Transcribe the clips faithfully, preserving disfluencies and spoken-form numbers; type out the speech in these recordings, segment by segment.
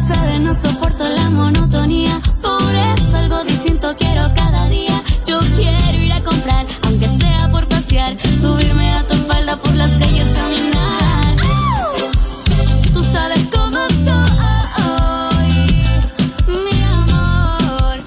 sucede, no soporto la monotonía. Por eso algo distinto quiero cada día. Yo quiero ir a comprar, aunque sea por pasear, subirme a tu espalda por las calles, caminar. Tú sabes cómo soy, mi amor.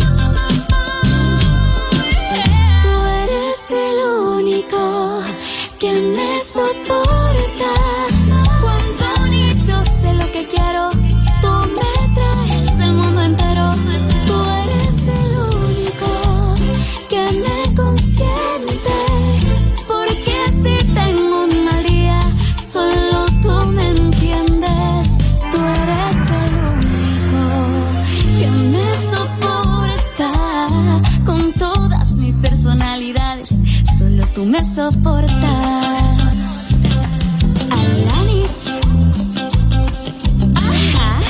Tú eres el único que me soporta. Cuando ni yo sé lo que quiero, tú me traes el mundo entero. Tú eres el único que me consiente, porque si tengo un mal día, solo tú me entiendes. Tú eres el único que me soporta. Con todas mis personalidades, solo tú me soportas. Alanis. Ajá.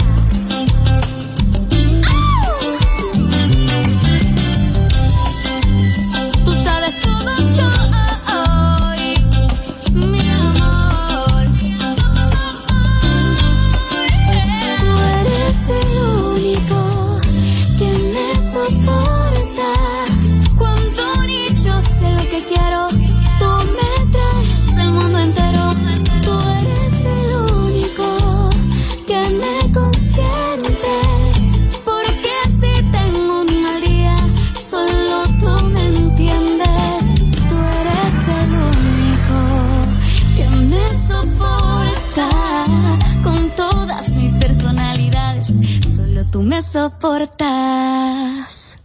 Tú sabes cómo soy, mi amor. Tú eres el único que me soporta. Cuando ni yo sé lo que quiero, tú me traes el mundo entero. Tú eres el único que me consiente, porque si tengo un mal día, solo tú me entiendes. Tú eres el único que me soporta. Con todas mis personalidades, solo tú me soportas.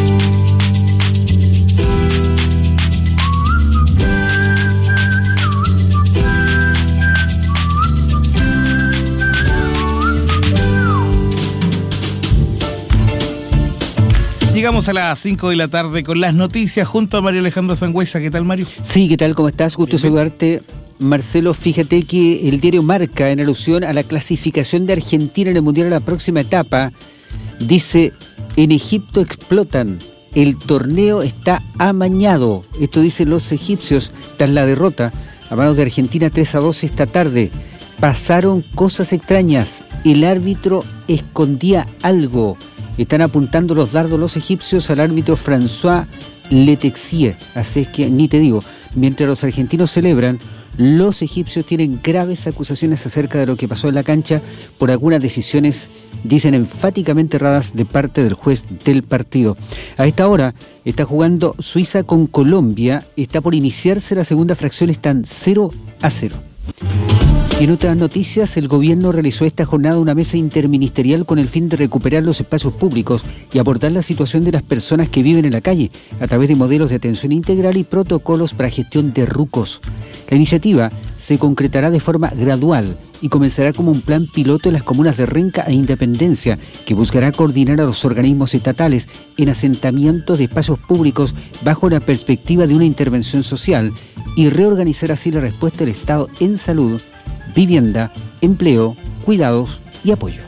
Llegamos a las cinco de la tarde con las noticias junto a Mario Alejandro Sangüesa. ¿Qué tal, Mario? Sí, ¿qué tal? ¿Cómo estás? Gusto bien, saludarte. Marcelo, fíjate que el diario Marca, en alusión a la clasificación de Argentina en el Mundial a la próxima etapa, dice: en Egipto explotan, el torneo está amañado. Esto dicen los egipcios tras la derrota a manos de Argentina tres a dos esta tarde. Pasaron cosas extrañas, el árbitro escondía algo. Están apuntando los dardos los egipcios al árbitro François Letexier. Así es que ni te digo, mientras los argentinos celebran, los egipcios tienen graves acusaciones acerca de lo que pasó en la cancha por algunas decisiones, dicen, enfáticamente erradas de parte del juez del partido. A esta hora está jugando Suiza con Colombia, está por iniciarse la segunda fracción, están cero a cero. Y en otras noticias, el gobierno realizó esta jornada una mesa interministerial con el fin de recuperar los espacios públicos y abordar la situación de las personas que viven en la calle a través de modelos de atención integral y protocolos para gestión de rucos. La iniciativa se concretará de forma gradual y comenzará como un plan piloto en las comunas de Renca e Independencia, que buscará coordinar a los organismos estatales en asentamientos de espacios públicos bajo la perspectiva de una intervención social y reorganizar así la respuesta del Estado en salud, vivienda, empleo, cuidados y apoyo.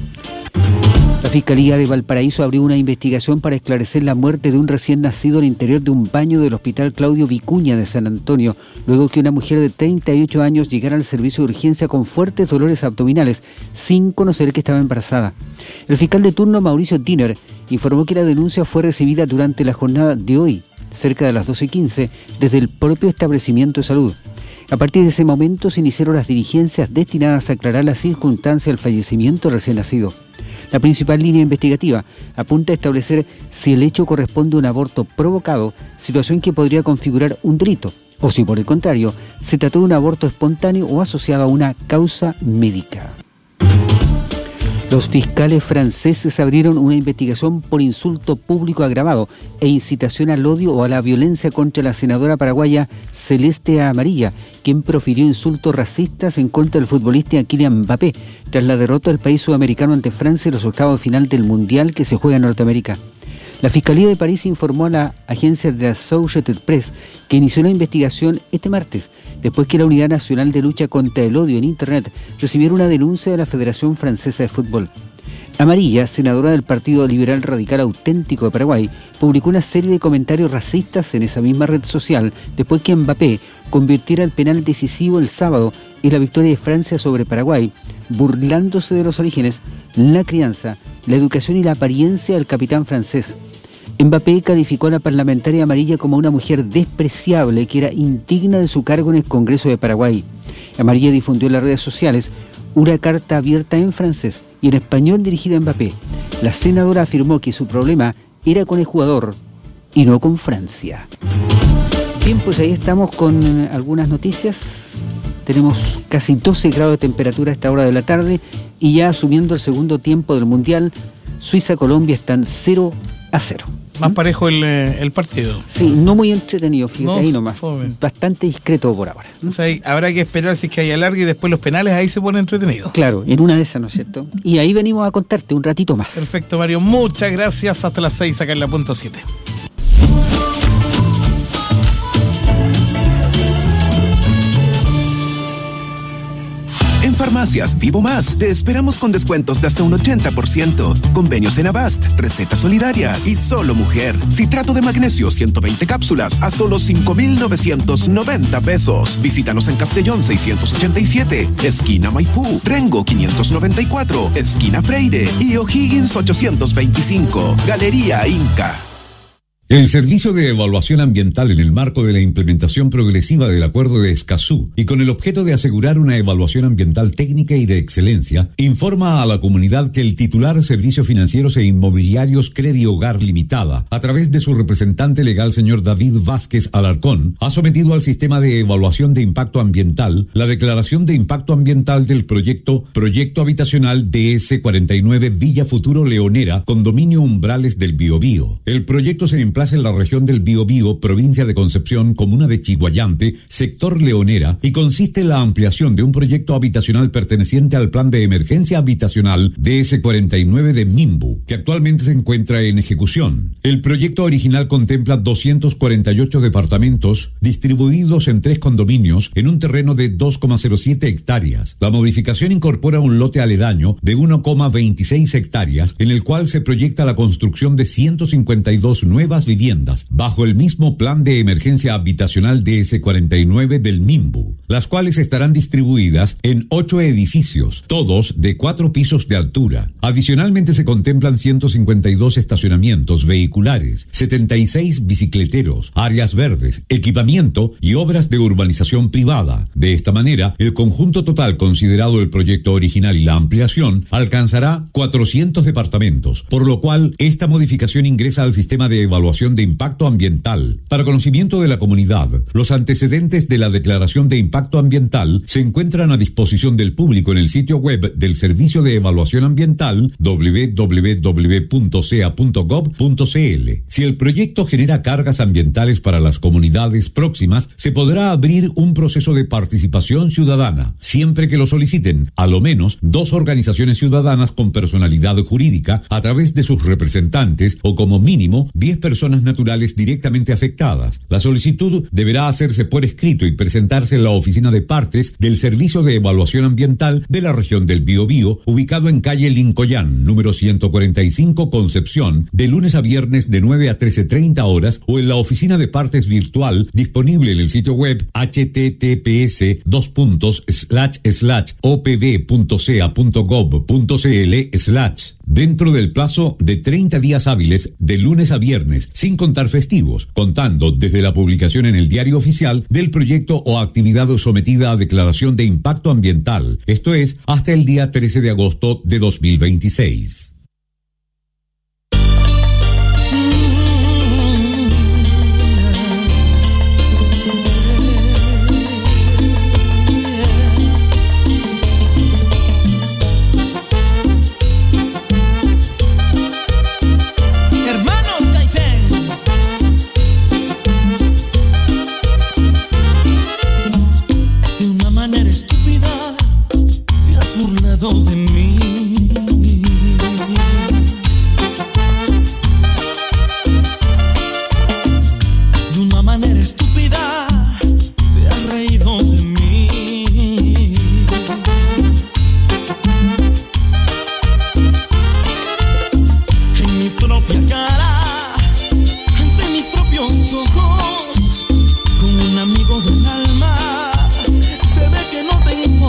La Fiscalía de Valparaíso abrió una investigación para esclarecer la muerte de un recién nacido al interior de un baño del Hospital Claudio Vicuña de San Antonio, luego que una mujer de treinta y ocho años llegara al servicio de urgencia con fuertes dolores abdominales, sin conocer que estaba embarazada. El fiscal de turno, Mauricio Diner, informó que la denuncia fue recibida durante la jornada de hoy, cerca de las doce quince, desde el propio establecimiento de salud. A partir de ese momento se iniciaron las diligencias destinadas a aclarar las circunstancias del fallecimiento del recién nacido. La principal línea investigativa apunta a establecer si el hecho corresponde a un aborto provocado, situación que podría configurar un delito, o si por el contrario se trató de un aborto espontáneo o asociado a una causa médica. Los fiscales franceses abrieron una investigación por insulto público agravado e incitación al odio o a la violencia contra la senadora paraguaya Celeste Amarilla, quien profirió insultos racistas en contra del futbolista Kylian Mbappé, tras la derrota del país sudamericano ante Francia en los octavos de final del Mundial que se juega en Norteamérica. La Fiscalía de París informó a la agencia de Associated Press que inició la investigación este martes, después que la Unidad Nacional de Lucha contra el Odio en Internet recibiera una denuncia de la Federación Francesa de Fútbol. Amarilla, senadora del Partido Liberal Radical Auténtico de Paraguay, publicó una serie de comentarios racistas en esa misma red social después que Mbappé convirtiera el penal decisivo el sábado y la victoria de Francia sobre Paraguay, burlándose de los orígenes, la crianza, la educación y la apariencia del capitán francés. Mbappé calificó a la parlamentaria amarilla como una mujer despreciable que era indigna de su cargo en el Congreso de Paraguay. Amarilla difundió en las redes sociales una carta abierta en francés y en español dirigida a Mbappé. La senadora afirmó que su problema era con el jugador y no con Francia. Bien, pues ahí estamos con algunas noticias. Tenemos casi doce grados de temperatura a esta hora de la tarde y ya asumiendo el segundo tiempo del Mundial, Suiza-Colombia están cero a cero. Más parejo el, el partido. Sí, no muy entretenido, fíjate, no, ahí nomás. Fome. Bastante discreto por ahora. O sea, ahí habrá que esperar si es que hay alargue y después los penales, ahí se pone entretenido. Claro, en una de esas, ¿no es cierto? Y ahí venimos a contarte un ratito más. Perfecto, Mario. Muchas gracias. Hasta las seis, acá en la punto siete. En Farmacias Vivo Más te esperamos con descuentos de hasta un ochenta por ciento. Convenios en Avast, receta solidaria y solo mujer. Citrato de magnesio ciento veinte cápsulas a solo cinco mil novecientos noventa pesos. Visítanos en Castellón seiscientos ochenta y siete, esquina Maipú, Rengo quinientos noventa y cuatro, esquina Freire y O'Higgins ochocientos veinticinco. Galería Inca. El Servicio de Evaluación Ambiental, en el marco de la implementación progresiva del Acuerdo de Escazú y con el objeto de asegurar una evaluación ambiental técnica y de excelencia, informa a la comunidad que el titular Servicios Financieros e Inmobiliarios Credi Hogar Limitada, a través de su representante legal señor David Vázquez Alarcón, ha sometido al Sistema de Evaluación de Impacto Ambiental la declaración de impacto ambiental del proyecto Proyecto Habitacional D S cuarenta y nueve Villa Futuro Leonera, Condominio Umbrales del Biobío. El proyecto se emplaza en la región del Biobío, provincia de Concepción, comuna de Chiguayante, sector Leonera, y consiste en la ampliación de un proyecto habitacional perteneciente al Plan de Emergencia Habitacional D S cuarenta y nueve de Mimbu, que actualmente se encuentra en ejecución. El proyecto original contempla doscientos cuarenta y ocho departamentos distribuidos en tres condominios en un terreno de dos coma cero siete hectáreas. La modificación incorpora un lote aledaño de uno coma veintiséis hectáreas, en el cual se proyecta la construcción de ciento cincuenta y dos nuevas viviendas bajo el mismo Plan de Emergencia Habitacional D S cuarenta y nueve del Mimbu, las cuales estarán distribuidas en ocho edificios, todos de cuatro pisos de altura. Adicionalmente se contemplan ciento cincuenta y dos estacionamientos vehiculares, setenta y seis bicicleteros, áreas verdes, equipamiento y obras de urbanización privada. De esta manera, el conjunto total considerado el proyecto original y la ampliación alcanzará cuatrocientos departamentos, por lo cual esta modificación ingresa al sistema de evaluación de impacto ambiental. Para conocimiento de la comunidad, los antecedentes de la declaración de impacto ambiental se encuentran a disposición del público en el sitio web del Servicio de Evaluación Ambiental doble u doble u doble u punto c e a punto gob punto c l. Si el proyecto genera cargas ambientales para las comunidades próximas, se podrá abrir un proceso de participación ciudadana, siempre que lo soliciten a lo menos dos organizaciones ciudadanas con personalidad jurídica a través de sus representantes o como mínimo diez personas naturales directamente afectadas. La solicitud deberá hacerse por escrito y presentarse en la oficina de partes del Servicio de Evaluación Ambiental de la región del Biobío, ubicado en calle Lincoyán, número ciento cuarenta y cinco, Concepción, de lunes a viernes de nueve a trece treinta horas, o en la oficina de partes virtual disponible en el sitio web h t t p s dos puntos slash slash o p v punto c e a punto gob punto c l slash dentro del plazo de treinta días hábiles de lunes a viernes, sin contar festivos, contando desde la publicación en el Diario Oficial del proyecto o actividad sometida a declaración de impacto ambiental, esto es, hasta el día trece de agosto de dos mil veintiséis. De mí, de una manera estúpida te has reído de mí. En mi propia cara, ante mis propios ojos, con un amigo del alma, se ve que no te importa.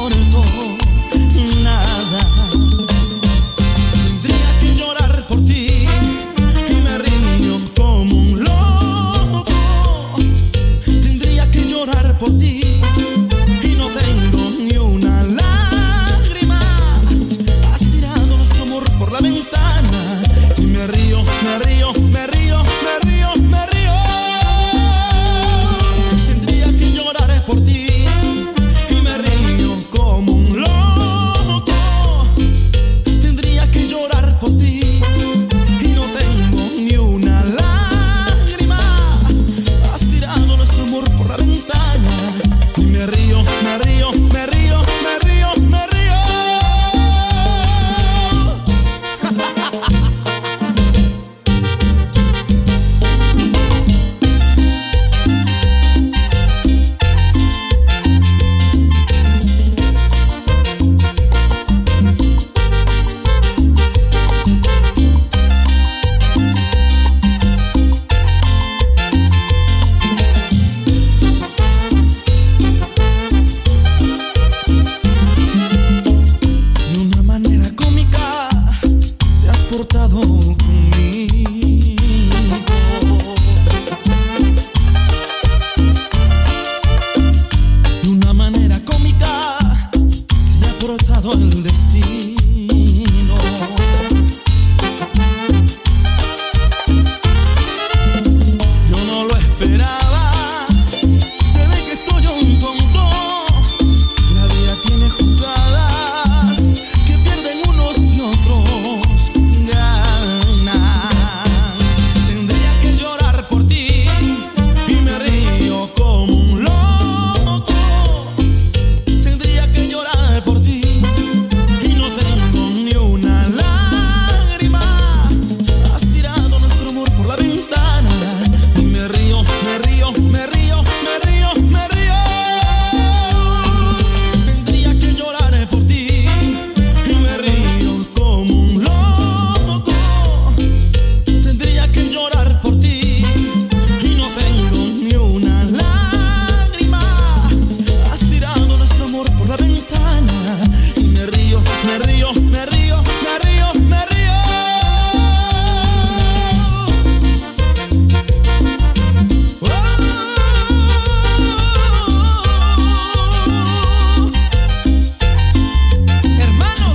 destino. Yo no lo esperaba, se ve que soy un tonto. La vida tiene jugadas que pierden unos y otros ganan. Tendría que llorar por ti y me río como un loco. Tendría que llorar por ti y no tengo ni una lágrima. Has tirado nuestro amor por la ventana y me río, me río, me río, me río, me río. Tendría que llorar por ti y me río como un loco. Tendría que llorar por ti y no tengo ni una lágrima. Has tirado nuestro amor por la ventana y me río, me río, me río, me río, me río. Hermanos,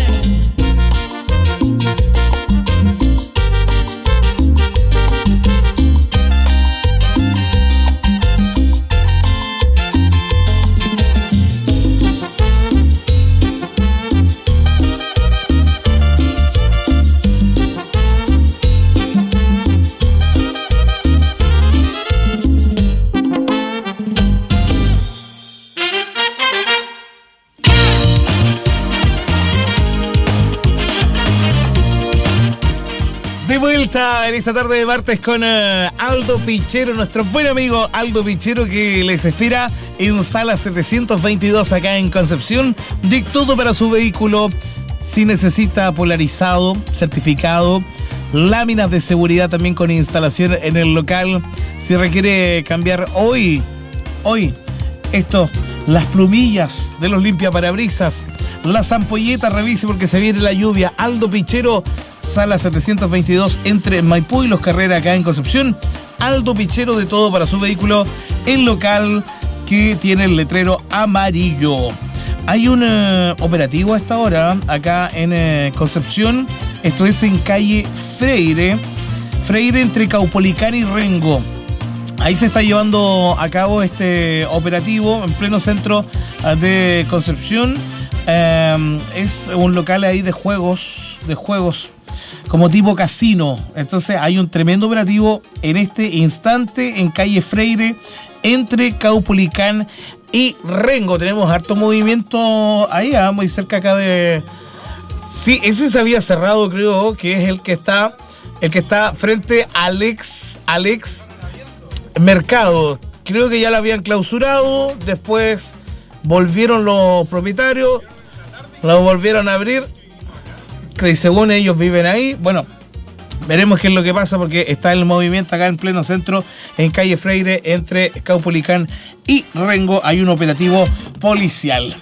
De vuelta en esta tarde de martes con uh, Aldo Pichero, nuestro buen amigo Aldo Pichero, que les espera en sala setecientos veintidós acá en Concepción. De todo para su vehículo, si necesita polarizado, certificado, láminas de seguridad también con instalación en el local. Si requiere cambiar hoy, hoy, esto, las plumillas de los limpiaparabrisas, las ampolletas, revise porque se viene la lluvia. Aldo Pichero, sala setecientos veintidós entre Maipú y Los Carreras acá en Concepción. Aldo Pichero, de todo para su vehículo, el local que tiene el letrero amarillo. Hay un uh, operativo a esta hora acá en uh, Concepción. Esto es en calle Freire, Freire entre Caupolicán y Rengo. Ahí se está llevando a cabo este operativo en pleno centro uh, de Concepción. Um, es un local ahí de juegos, de juegos como tipo casino. Entonces hay un tremendo operativo en este instante en calle Freire entre Caupolicán y Rengo. Tenemos harto movimiento ahí, ah, muy cerca acá de... Sí, ese se había cerrado, creo, que es el que está, el que está frente al ex, al ex mercado. Creo que ya lo habían clausurado, después volvieron los propietarios, lo volvieron a abrir, que según ellos viven ahí. Bueno, veremos qué es lo que pasa porque está el movimiento acá en pleno centro, en calle Freire, entre Caupolicán y Rengo. Hay un operativo policial.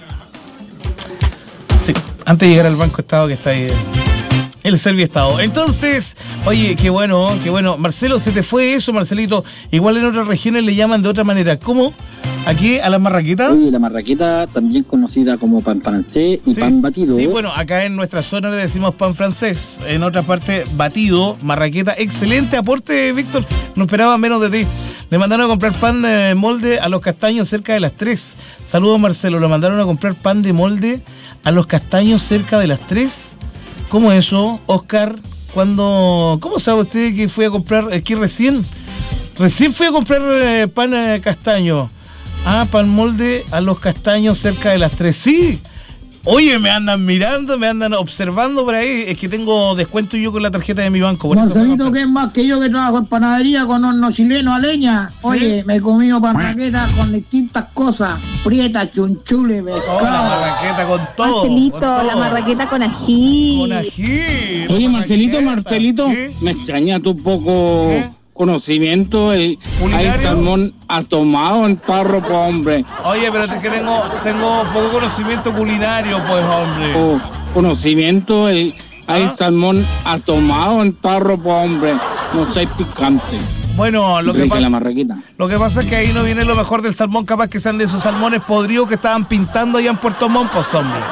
Sí, antes de llegar al Banco Estado que está ahí, el Serviestado. Entonces, oye, qué bueno, qué bueno. Marcelo, ¿se te fue eso, Marcelito? Igual en otras regiones le llaman de otra manera. ¿Cómo? ¿Aquí a la marraqueta? Sí, la marraqueta, también conocida como pan francés y sí, pan batido. Sí, bueno, acá en nuestra zona le decimos pan francés, en otra parte batido, marraqueta. Excelente aporte, Víctor, no esperaba menos de ti. Le mandaron a comprar pan de molde a Los Castaños cerca de las tres. Saludos, Marcelo, le mandaron a comprar pan de molde a Los Castaños cerca de las tres. ¿Cómo eso, Oscar? ¿Cuándo? ¿Cómo sabe usted que fui a comprar aquí recién? Recién fui a comprar eh, pan eh, castaño. Ah, pan molde a Los Castaños cerca de las tres. Sí. Oye, me andan mirando, me andan observando por ahí. Es que tengo descuento yo con la tarjeta de mi banco. Por Marcelito, que es más que yo que trabajo en panadería con horno chileno a leña. Oye, ¿sí? Me he comido panraquetas con distintas cosas. Prieta, chunchule, pescado. Oh, la marraqueta con todo. Marcelito, con todo. La marraqueta con ají. Con ají. Oye, Marcelito, Marcelito, ¿qué? Me extraña tu poco... ¿Qué? Conocimiento, el, hay salmón atomado en parro, pues, hombre. Oye, pero es que tengo, tengo poco conocimiento culinario, pues, hombre. Oh, conocimiento, el, hay ¿Ah? salmón atomado en parro, pues, hombre. No sé, picante. Bueno, lo que, pasa, la marraquita. lo que pasa es que ahí no viene lo mejor del salmón, capaz que sean de esos salmones podridos que estaban pintando allá en Puerto Montt, pues, hombre.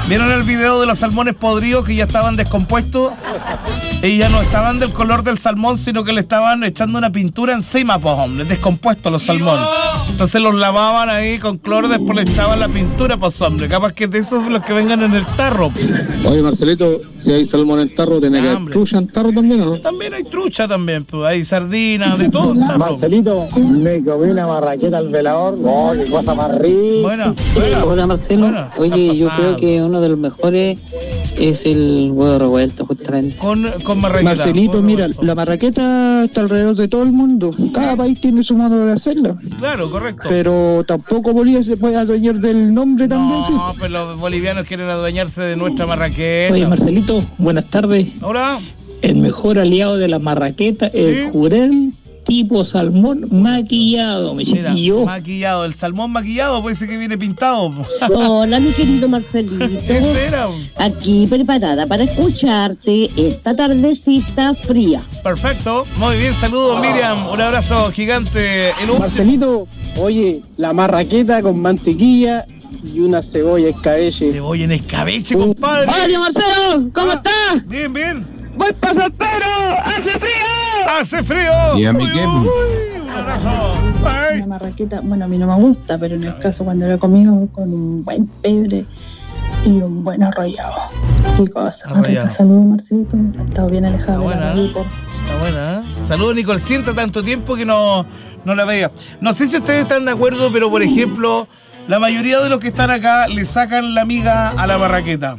¿Vieron el video de los salmones podridos que ya estaban descompuestos? Y ya no estaban del color del salmón, sino que le estaban echando una pintura encima, pues, hombre, descompuestos los salmones. Entonces los lavaban ahí con cloro, después le echaban la pintura, pues, hombre. Capaz que de esos los que vengan en el tarro. Oye, Marcelito, si hay salmón en tarro, ¿tiene que haber trucha en tarro también o no? También hay trucha también, pues, hay sardinas, de todo en tarro. Marcelito, me comí una marraqueta al velador. Oh, qué cosa más rica. Buena, buena. Hola, Marcelo. Buena. Oye, yo creo que uno de los mejores es el huevo revuelto, justamente. Con, con marraqueta. Marcelito, huevo mira, revuelto. la marraqueta está alrededor de todo el mundo. Cada país tiene su modo de hacerla. Claro, correcto. Pero tampoco Bolivia se puede adueñar del nombre también, sí. No, pero los bolivianos quieren adueñarse de nuestra marraqueta. Oye, Marcelito, buenas tardes. Hola. El mejor aliado de la marraqueta es ¿Sí? el jurel tipo salmón maquillado, mi Mira, chiquillo. maquillado, el salmón maquillado, puede ser que viene pintado. Hola, mi querido Marcelito. ¿Qué será? Aquí preparada para escucharte esta tardecita fría. Perfecto. Muy bien, saludos Miriam. Un abrazo gigante. El último. Marcelito, oye, la marraqueta con mantequilla y una cebolla escabeche. Cebolla en escabeche, compadre. Hola, Marcelo, ¿cómo Ah, estás? Bien, bien. Voy pa' San Pedro, hace frío. ¡Hace frío! ¿Y a mí Uy, qué? uy, un abrazo. Ay. Una marraqueta, bueno, a mí no me gusta, pero en el caso cuando lo he comido con un buen pebre y un buen arrollado. Qué cosa. Arrollado. Saludos, Marcito. Ha estado bien alejado de la buena, radita. Está buena, ¿eh? Saludos, Nicole. Sienta tanto tiempo que no, no la veía. No sé si ustedes están de acuerdo, pero por ejemplo, la mayoría de los que están acá le sacan la miga a la marraqueta.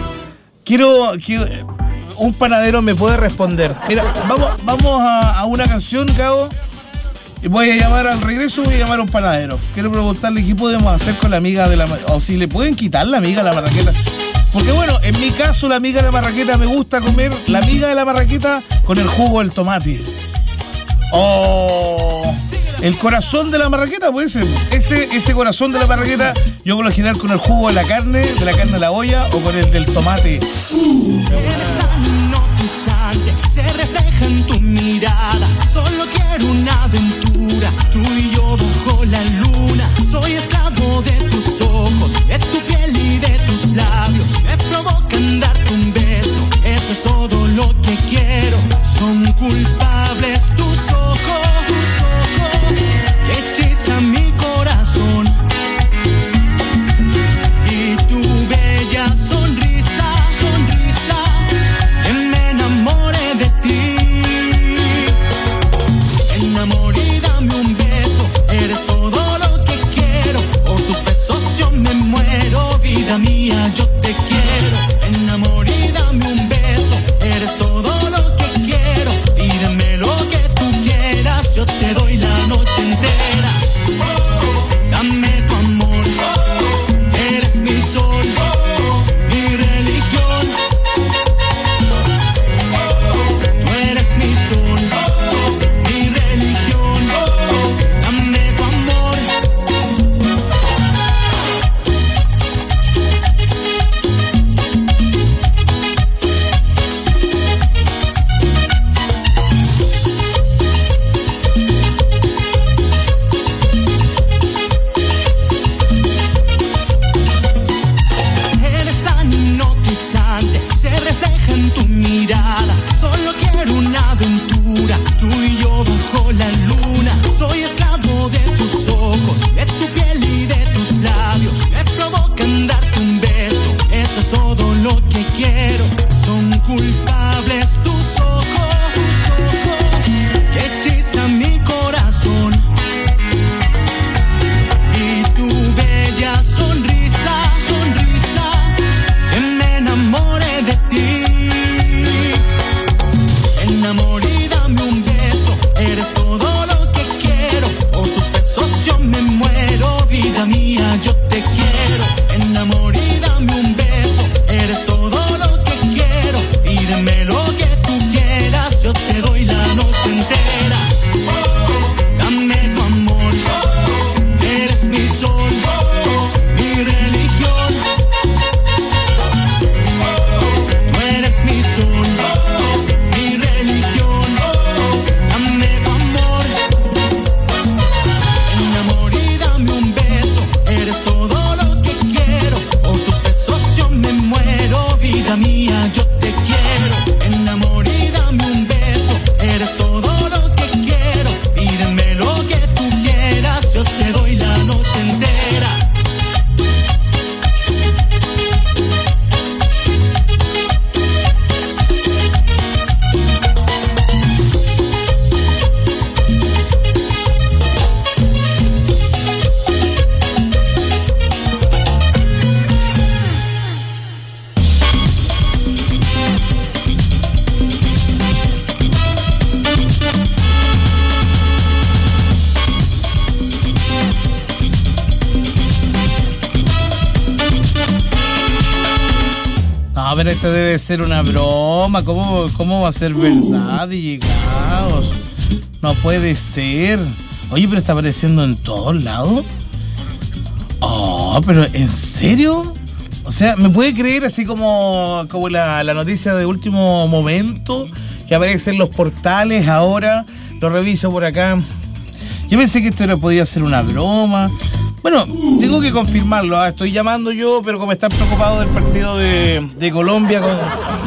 Quiero que un panadero me puede responder. Mira, vamos, vamos a, a una canción, Cabo. Y voy a llamar al regreso, voy a llamar a un panadero. Quiero preguntarle qué podemos hacer con la miga de la... O si le pueden quitar la miga a la marraqueta. Porque bueno, en mi caso la miga de la marraqueta me gusta comer la miga de la marraqueta con el jugo del tomate. O el corazón de la marraqueta, puede ser. Ese, ese corazón de la marraqueta, yo por lo general con el jugo de la carne, de la carne a la olla o con el del tomate. Eres hipnotizante, se refleja en tu mirada. Solo quiero una aventura, tú y yo bajo la luna. Soy esclavo de tus ojos, de tu piel y de tus labios. Me provocan darte un beso, eso es todo lo que quiero. Son culpables tus ojos, tus ojos que hechizan mi corazón. Y tu bella sonrisa, sonrisa, que me enamore de ti. Enamoré y dame un beso, eres todo lo que quiero. Por tus besos yo me muero, vida mía, yo te quiero. Enamoré y dame un beso, eres todo lo que quiero. Pídeme lo que tú quieras, yo te doy la noche entera. Dame tu amor, eres mi sol, mi religión. Tú eres mi sol, mi religión. Dame tu amor. Eres tan hipnotizante, se refleja en tu mirada. Solo quiero una aventura, tú y yo bajo la luna. Soy esclavo de tus ojos, de tu piel y de tus labios. Me provocan darte un beso, eso es todo lo que quiero. Son culpables tus ojos, tus ojos que hechizan mi corazón. Y tu bella sonrisa, sonrisa, que me enamore de ti. Enamoré y dame un beso, eres todo lo que quiero. Por tus besos yo me muero, vida mía, yo te quiero. Enamoré y dame un beso, eres todo lo que quiero. Pídeme lo que tú quieras, No, pero esto debe ser una broma. ¿Cómo, cómo va a ser verdad, llegados? No puede ser. Oye, pero está apareciendo en todos lados. Oh, pero ¿en serio? O sea, ¿me puede creer así como, como la, la noticia de último momento que aparece en los portales ahora? Lo reviso por acá. Yo pensé que esto era, podía ser una broma. Bueno, tengo que confirmarlo. ¿eh? Estoy llamando yo, pero como están preocupados del partido de, de Colombia con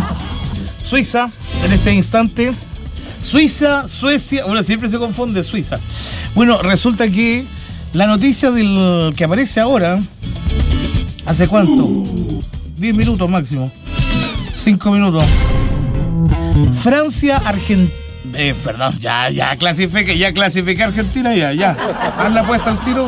Suiza en este instante. Suiza, Suecia, bueno, siempre se confunde Suiza. Bueno, resulta que la noticia del que aparece ahora, ¿hace cuánto? diez minutos máximo. cinco minutos. Francia, Argentina. Eh, perdón, ya, ya clasifique, ya clasifiqué a Argentina, ya, ya. Haz la apuesta al tiro.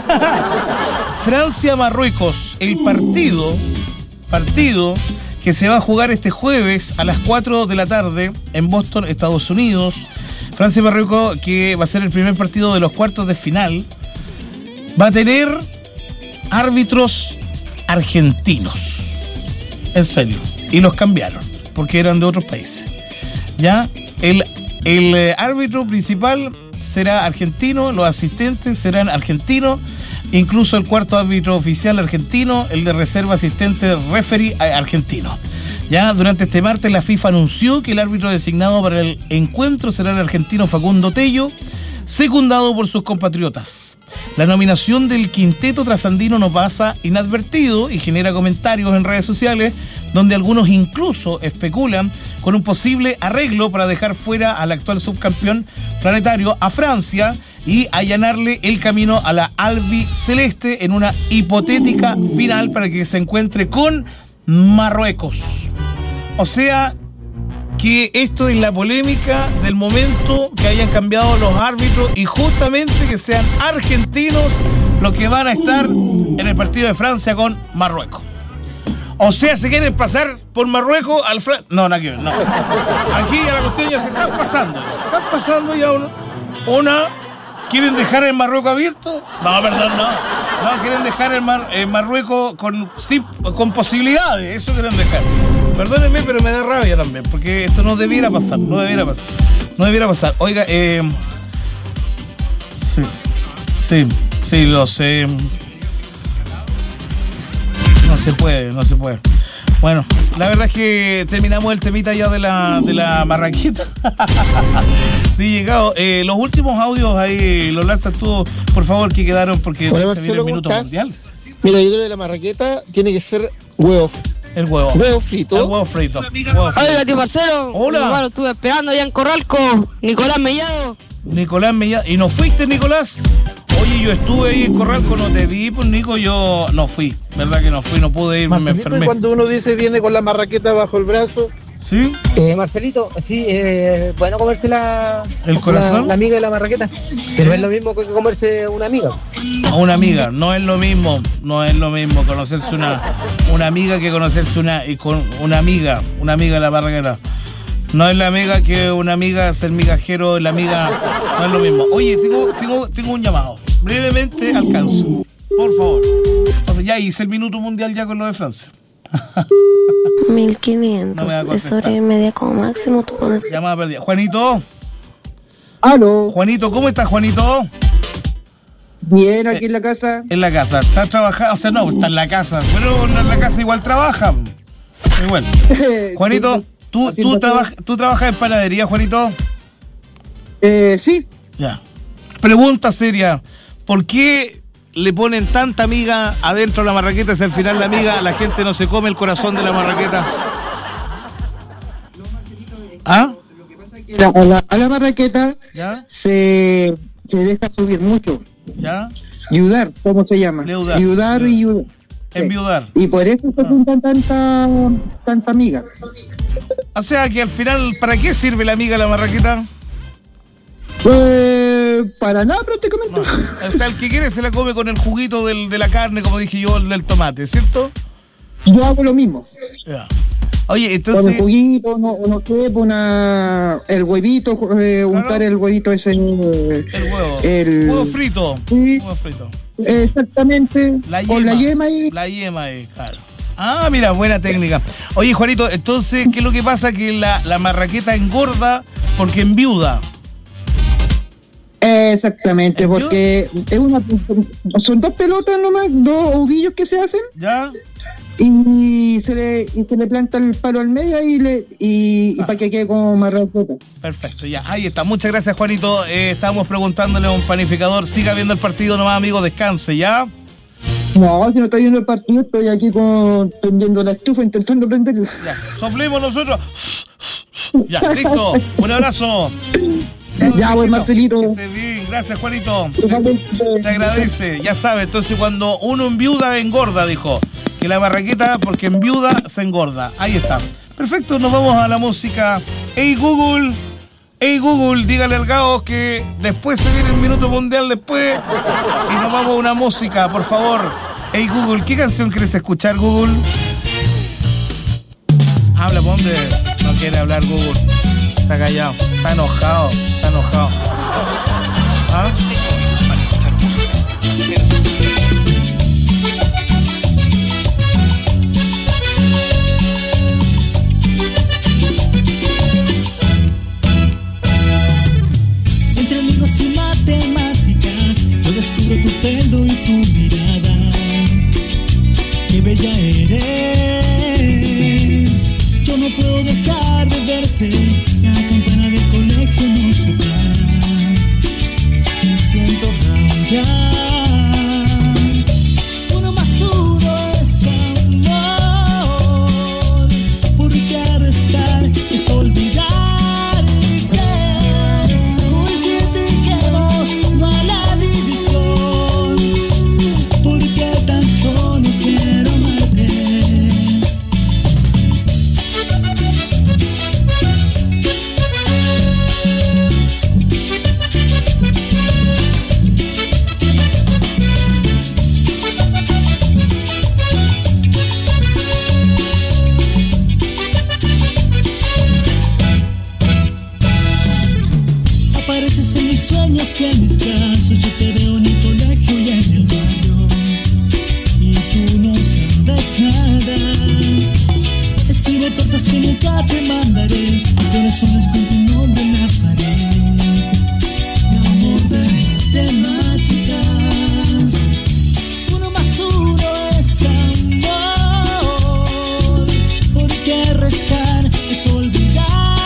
Francia, Marruecos. El partido, partido que se va a jugar este jueves a las cuatro de la tarde en Boston, Estados Unidos. Francia y Marruecos, que va a ser el primer partido de los cuartos de final, va a tener árbitros argentinos. En serio. Y los cambiaron, porque eran de otros países. Ya, el, el eh, árbitro principal será argentino, los asistentes serán argentinos, incluso el cuarto árbitro oficial argentino, el de reserva asistente referee argentino. Ya durante este martes la FIFA anunció que el árbitro designado para el encuentro será el argentino Facundo Tello, secundado por sus compatriotas. La nominación del quinteto trasandino no pasa inadvertido y genera comentarios en redes sociales, donde algunos incluso especulan con un posible arreglo para dejar fuera al actual subcampeón planetario, a Francia, y allanarle el camino a la albiceleste en una hipotética final para que se encuentre con Marruecos. O sea, que esto es la polémica del momento, que hayan cambiado los árbitros y justamente que sean argentinos los que van a estar en el partido de Francia con Marruecos. O sea, se quieren pasar por Marruecos al Fran... No, nada que ver, no. Aquí a la cuestión ya se están pasando. Se están pasando ya una... una ¿Quieren dejar el Marruecos abierto? No, perdón, no. No, quieren dejar el, Mar, el Marruecos con, sin, con posibilidades. Eso quieren dejar. Perdónenme, pero me da rabia también, porque esto no debiera pasar. No debiera pasar. No debiera pasar. Oiga, eh... Sí. Sí, sí, lo sé. No se puede, no se puede. Bueno, la verdad es que terminamos el temita ya de la, de la marraqueta. De llegado. Eh, los últimos audios ahí, los lanzas tú, por favor, que quedaron, porque Hola, se Marcelo, viene el minuto ¿cómo mundial. Mira, yo creo que la marraqueta tiene que ser huevo. El huevo. Huevo frito. El huevo frito. Huevo frito. Oiga, tío Marcelo. Hola. Hermano, estuve esperando allá en Corralco. Nicolás Mellado. Nicolás Mellado. ¿Y no fuiste, Nicolás? Oye, yo estuve ahí en Corralco, no te vi, pues Nico, yo no fui. ¿Verdad que no fui? No pude ir, me enfermé. Cuando uno dice viene con la marraqueta bajo el brazo. ¿Sí? Eh, Marcelito, sí, eh, bueno comerse la... ¿El corazón? La, la amiga de la marraqueta. Pero es lo mismo que comerse una amiga. A una amiga, no es lo mismo, no es lo mismo conocerse una, una amiga que conocerse una, y con una amiga, una amiga de la marraqueta. No es la amiga que una amiga, ser migajero, la amiga, no es lo mismo. Oye, tengo, tengo, tengo un llamado. Brevemente alcanzo. Por favor. Ya hice el minuto mundial ya con lo de Francia. mil quinientos. No es hora y media como máximo. Tú pones... Llamada perdida. Juanito. Aló. Juanito, ¿cómo estás, Juanito? Bien, aquí eh, en la casa. En la casa. ¿Está trabajando? O sea, no, está en la casa. Pero en la casa igual trabaja. Igual. Juanito. ¿Tú, tú, traba, ¿Tú trabajas en panadería, Juanito? Eh, sí. Ya. Pregunta seria. ¿Por qué le ponen tanta miga adentro de la marraqueta si al final la miga, la gente no se come el corazón de la marraqueta? ¿Ah? A la, a la marraqueta ¿ya? Se, se deja subir mucho. ¿Ya? Yudar, ¿cómo se llama? Leudar. Yudar y yudar. Enviudar. Y por eso se juntan tanta, tanta miga. O sea que al final, ¿para qué sirve la miga la marraqueta? Pues para nada prácticamente. No. O sea, el que quiere se la come con el juguito del, de la carne, como dije yo, el del tomate, ¿cierto? Yo hago lo mismo. Ya. Oye, entonces... Con el juguito, no, no sé, una, el huevito, eh, untar claro. El huevito ese... El huevo. El huevo frito. Sí. Huevo frito. Exactamente. La yema, con la yema ahí. La yema ahí, claro. Ah, mira, buena técnica. Oye, Juanito, entonces, ¿qué es lo que pasa? Que la, la marraqueta engorda porque enviuda. Exactamente, porque es una, son dos pelotas nomás, dos ovillos que se hacen. Ya. Y se le, y se le planta el palo al medio y, le, y, ah. y para que quede como marraqueta. Perfecto, ya, ahí está. Muchas gracias, Juanito. Eh, estábamos preguntándole a un panificador. Siga viendo el partido nomás, amigo, descanse, ¿ya? No, si no estoy viendo el partido, estoy aquí con, prendiendo la estufa, intentando prenderla. Ya, soplemos nosotros. Ya, listo. Un abrazo. Ya, pues, Marcelito. Que esté bien, gracias, Juanito. Se, se agradece, ya sabe. Entonces, cuando uno enviuda, engorda, dijo. Que la marraqueta, porque enviuda, se engorda. Ahí está. Perfecto, nos vamos a la música. Hey, Google. Hey, Google, dígale al Gao que después se viene el minuto mundial después. Y nos vamos a una música, por favor. Hey, Google, ¿qué canción quieres escuchar, Google? Habla, ¿dónde? No quiere hablar, Google. Está callado, está enojado, está enojado. ¿Ah? Entre libros y matemáticas, yo descubro tu pelo y tu mirada. Qué bella eres. Yo no puedo dejar de verte. La campana del colegio no se para. Me siento rabia. Uno más uno es amor. Porque restar es olvidar. Que multipliquemos no a la división. Porque tan solo quiero amarte. Apareces en mis sueños y en mis brazos. Yo te veo en el colegio y en el barrio. Y tú no sabes nada. Escribe cartas que nunca te mandaré. Corazones con tu nombre en la pared. Mi amor de matemáticas. Uno más uno es amor. Porque restar es olvidar.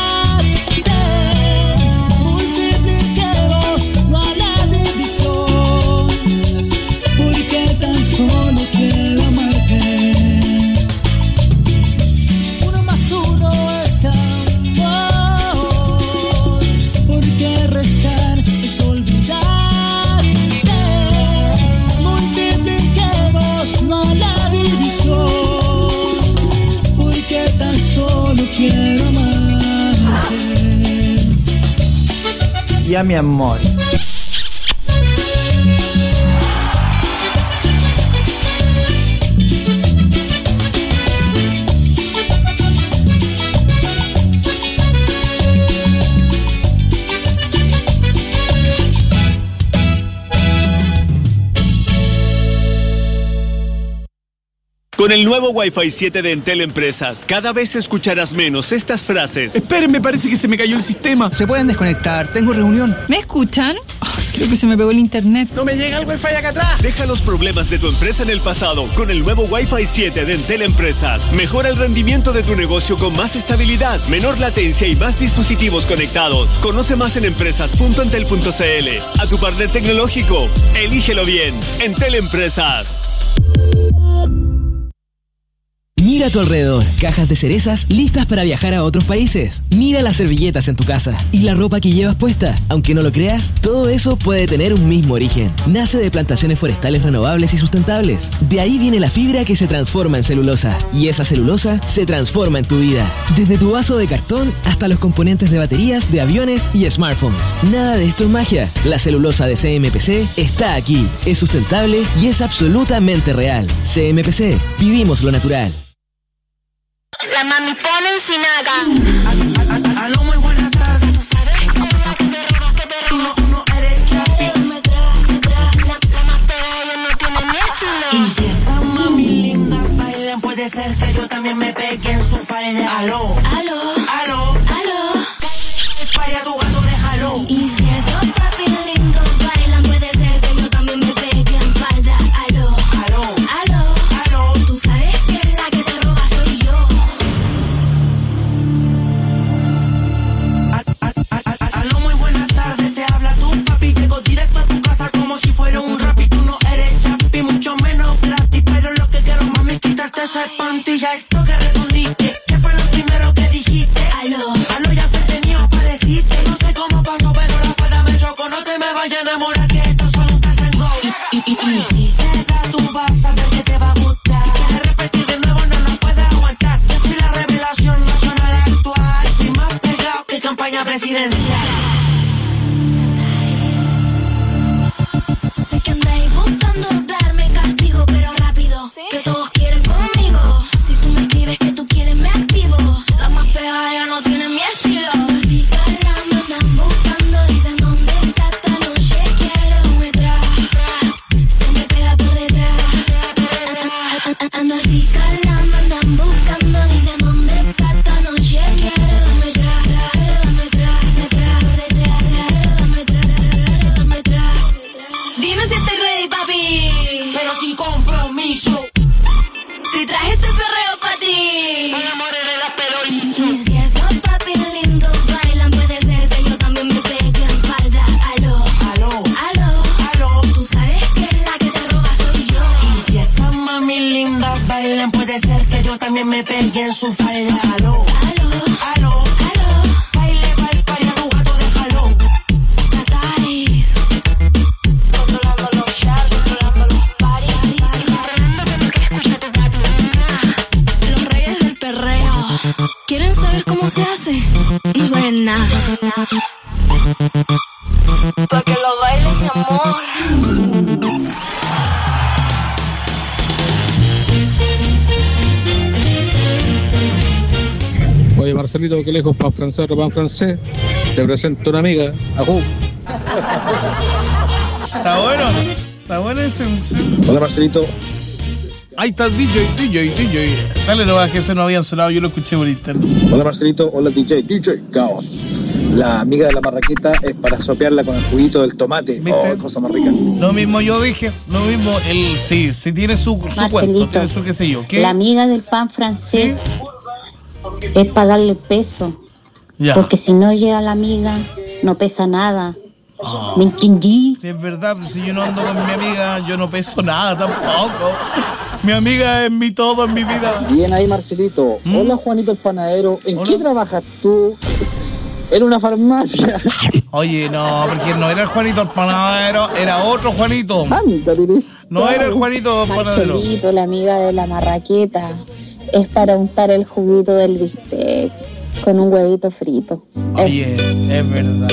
Multipliquemos no a la división. Porque tan solo quiero amarte. Uno más uno es amor. Porque restar es olvidar. Multipliquemos no a la división. Porque tan solo quiero amarte. Ya, mi amor. Con el nuevo Wi-Fi siete de Entel Empresas, cada vez escucharás menos estas frases. Esperen, me parece que se me cayó el sistema. ¿Se pueden desconectar? Tengo reunión. ¿Me escuchan? Oh, creo que se me pegó el internet. ¡No me llega el Wi-Fi acá atrás! Deja los problemas de tu empresa en el pasado con el nuevo Wi-Fi siete de Entel Empresas. Mejora el rendimiento de tu negocio con más estabilidad, menor latencia y más dispositivos conectados. Conoce más en empresas punto entel punto c l. A tu partner tecnológico, elígelo bien. Entel Empresas. Mira a tu alrededor, cajas de cerezas listas para viajar a otros países. Mira las servilletas en tu casa y la ropa que llevas puesta. Aunque no lo creas, todo eso puede tener un mismo origen. Nace de plantaciones forestales renovables y sustentables. De ahí viene la fibra que se transforma en celulosa. Y esa celulosa se transforma en tu vida. Desde tu vaso de cartón hasta los componentes de baterías, de aviones y smartphones. Nada de esto es magia. La celulosa de C M P C está aquí. Es sustentable y es absolutamente real. C M P C. Vivimos lo natural. La mami pone en Sinaga. Aló, muy buenas tardes. Tú sabes que te robo, que te robo. Tú no eres que me trae, me trae. La, la más pega, ella no tiene ni estilo. Y si esa mami linda baila, puede ser falda. Aló, Aló, aló, aló. Para tu gato, déjalo. Y si esos papi lindos bailan, puede ser que yo también me pegue en falda. Aló, aló, aló, aló. tú sabes que la que te roba soy yo. Al, al, al, al, aló, muy buenas tardes, te habla tu papi. Llego directo a tu casa como si fuera un rap y tú no eres chapi, mucho menos gratis. Pero lo que quiero, mami, es quitarte ese panty. Ya esto que respondiste, ¿qué fue lo primero que dijiste? Aló, aló, ya te tenía, apareciste. No sé cómo pasó, pero la falda me chocó. No te me vayas a enamorar, que esto solo un touch and go. Y, y, y, y si se da, tú vas a ver que te va a gustar. Si quieres repetir de nuevo, no lo puedes aguantar. Yo soy la revelación nacional actual. Estoy más pegado que campaña presidencial. sé que andáis buscando darme castigo, pero rápido, ¿sí? Que todos quieren conmigo. Si tú me escribes que tú quieres, me activo. Las más pegadas ya no tienen mi estilo. Si caras me andan buscando, dicen dónde está esta noche. Quiero darme atrás, se me pega por detrás. Anda así, caras me andan buscando, dicen dónde está esta noche. Quiero darme atrás, darme atrás, me atrás por detrás, darme atrás, darme atrás. Dime si estoy ready, papi. Pero sin compromiso. Si traje este perreo pa' ti. No enamores de las Y peloritas. si esos papi lindos bailan, puede ser que yo también me pegue en falda. Aló, Aló, aló, aló. tú sabes que la que te roba soy yo. Y si esas mami lindas bailan, puede ser que yo también me pegue en su falda. Aló, Aló, aló. aló, Baile, baile, baile, tu gato, déjalo. catáis. Controlando los shots, controlando los parties. Escucha tu gato. Los reyes del perreo. ¿Quieren saber cómo se hace? No saben nada. Pa' que lo bailen, mi amor. Oye, Marcelito, qué lejos, pan francés, pan francés. Te presento una amiga, ajú. Está bueno. Está bueno ese. Hola, Marcelito. Ahí está D J, D J, D J. Dale nomás que ese no habían sonado, yo lo escuché por internet. Hola, Marcelito. Hola, D J. D J Caos. La amiga de la marraqueta es para sopearla con el juguito del tomate. ¿Viste? Oh, cosa más rica. Lo mismo yo dije, lo mismo, él sí, sí tiene su, su Marcelito, cuento, tiene su qué sé yo. ¿Qué? La amiga del pan francés es para darle peso. Ya. Porque si no llega la amiga, no pesa nada. Ah. ¿Me entendí? Sí, es verdad, si yo no ando con mi amiga, yo no peso nada tampoco. Mi amiga es mi todo en mi vida. Bien ahí, Marcelito. ¿Mm? Hola, Juanito el panadero. ¿En Hola. qué trabajas tú? En una farmacia. Oye, no, porque no era el Juanito el panadero, era otro Juanito. No era el Juanito el panadero. Marcelito, la amiga de la marraqueta, es para untar el juguito del bistec con un huevito frito. Oye, es verdad.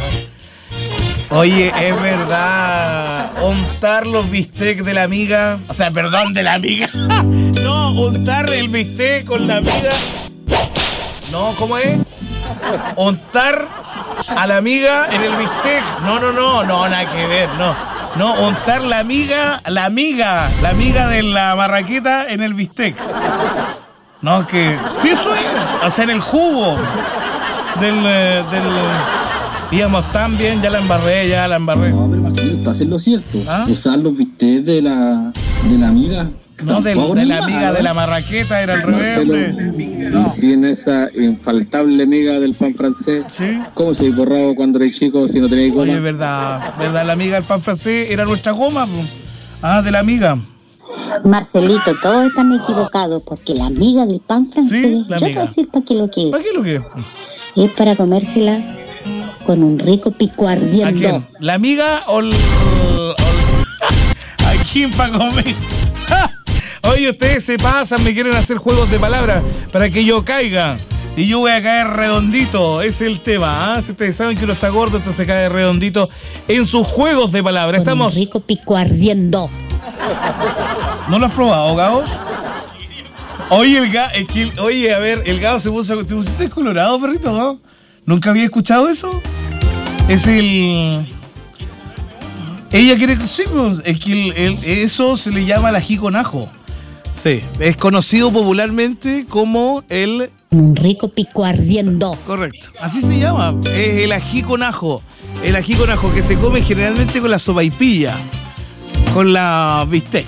Oye, es verdad. Untar los bistecs de la amiga. O sea, perdón, de la amiga. No, untar el bistec con la amiga. No, ¿cómo es? Untar a la amiga en el bistec. No, no, no, no, nada que ver, no. No, untar la amiga, la amiga, la amiga de la marraqueta en el bistec. No, que... Sí, eso es. O sea, en el jugo del... eh, del íbamos tan bien, ya la embarré, ya la embarré. No, pero Marcelo, estás en lo cierto. ¿Ah? Usar los bistecs de la, de la amiga. No, de, Tampoco de es la nada, amiga ¿eh? de la marraqueta, era al Marcelo, revés. y si en esa infaltable amiga del pan francés, ¿Sí? ¿cómo se borrado cuando eres chico si no tenías goma? Oye, verdad, verdad, la amiga del pan francés era nuestra goma, po. Ah, de la amiga. Marcelito, todos están equivocados porque la amiga del pan francés, Sí, la yo te amiga. voy a decir para qué lo que es. ¿Para qué lo que es? Es para comérsela con un rico pico ¿A ardiendo. quién? ¿La amiga o el... o el- ¿A quién para comer? Oye, ustedes se pasan, me quieren hacer juegos de palabras para que yo caiga. Y yo voy a caer redondito, ese es el tema. ¿Ah? Si ustedes saben que uno está gordo, entonces cae redondito en sus juegos de palabras. Con Estamos... un rico pico ardiendo. ¿No lo has probado, Gao? Oye, el Gao, es que, oye, a ver, el Gao se puso, ¿te pusiste colorado, perrito, no? ¿Nunca había escuchado eso? Es el... Ella quiere... Sí, pues, es que el- el- eso se le llama el ají con ajo. Sí, es conocido popularmente como el... Un rico pico ardiendo. Correcto, así se llama. Es el ají con ajo. El ají con ajo que se come generalmente con la sopaipilla, con la bistec.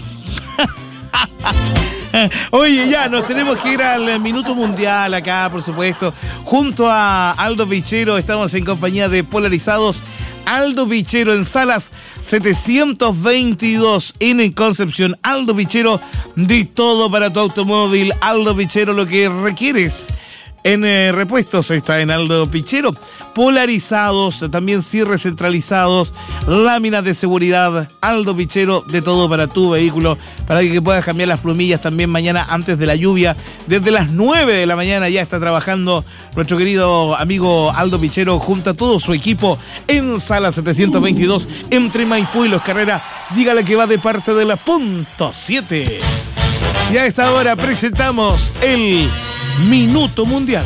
Oye, ya, nos tenemos que ir al Minuto Mundial acá, por supuesto. Junto a Aldo Pichero, estamos en compañía de Polarizados. Aldo Pichero en Salas setecientos veintidós en Concepción. Aldo Pichero, de todo para tu automóvil. Aldo Pichero, lo que requieres en eh, repuestos está en Aldo Pichero. Polarizados, también cierres centralizados, láminas de seguridad. Aldo Pichero, de todo para tu vehículo, para que puedas cambiar las plumillas también mañana antes de la lluvia. Desde las nueve de la mañana ya está trabajando nuestro querido amigo Aldo Pichero junto a todo su equipo en Sala setecientos veintidós entre Maipú y Los Carreras. Dígale que va de parte de la Punto siete. Y a esta hora presentamos el Minuto Mundial.